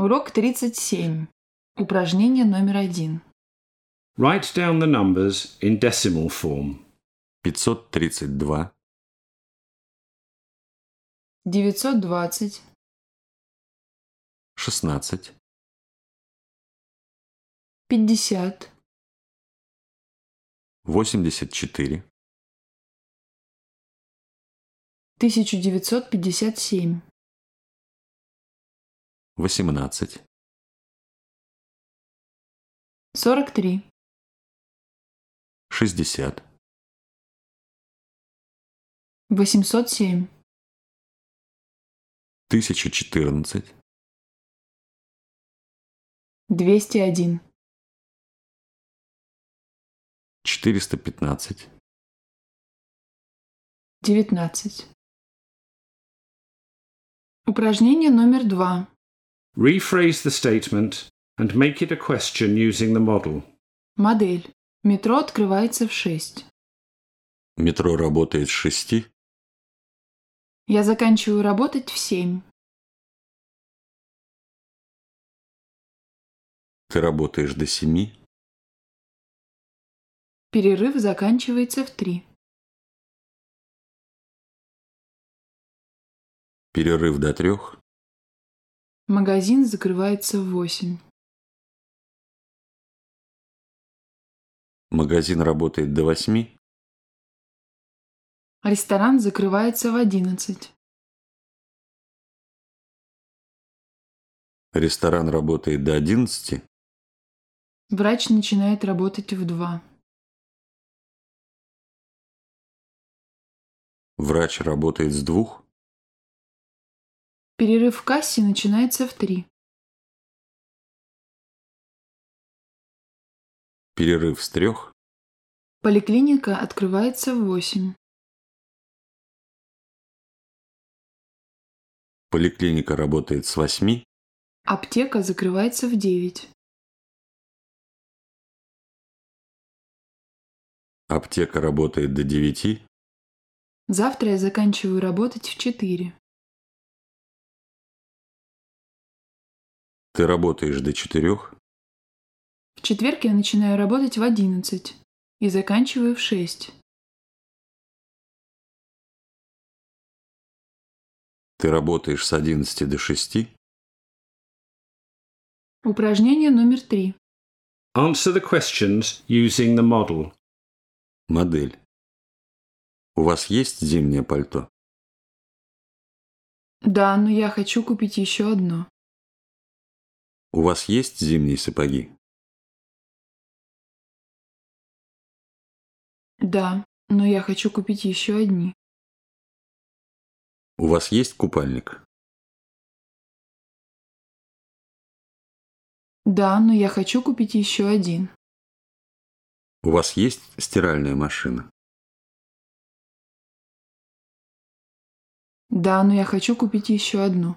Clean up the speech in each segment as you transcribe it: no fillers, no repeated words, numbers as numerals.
Урок 37. Упражнение номер 1. Write down the numbers in decimal form. 532, 920, 16, 50, 84, 1957, 18, 43, 60, 807, 1014, 201, 415, 19. Упражнение номер 2. Rephrase the statement and make it a question using the model. Модель. Метро открывается в 6. метро работает с 6, Я заканчиваю работать в 7. ты работаешь до 7, Перерыв заканчивается в 3. перерыв до 3, Магазин закрывается в 8. магазин работает до 8, Ресторан закрывается в 11. ресторан работает до 11, Врач начинает работать в 2. врач работает с 2, Перерыв в кассе начинается в 3. перерыв с 3, Поликлиника открывается в 8. поликлиника работает с 8, Аптека закрывается в 9. аптека работает до 9, Завтра я заканчиваю работать в 4. ты работаешь до 4, В четверг я начинаю работать в 11 и заканчиваю в 6. ты работаешь с 11 до 6, Упражнение номер 3. Answer the questions using the model. модель. У вас есть зимнее пальто? Да, но я хочу купить еще одно. У вас есть зимние сапоги? Да, но я хочу купить еще одни. У вас есть купальник? Да, но я хочу купить еще один. У вас есть стиральная машина? Да, но я хочу купить еще одну.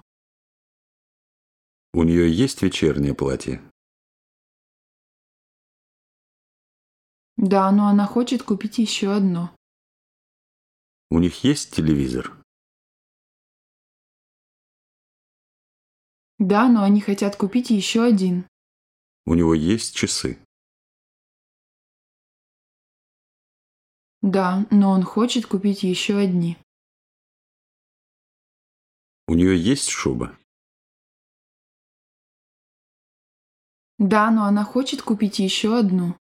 У нее есть вечернее платье? Да, но она хочет купить еще одно. У них есть телевизор? Да, но они хотят купить еще один. У него есть часы? Да, но он хочет купить еще одни. У нее есть шуба? Да, но она хочет купить еще одну.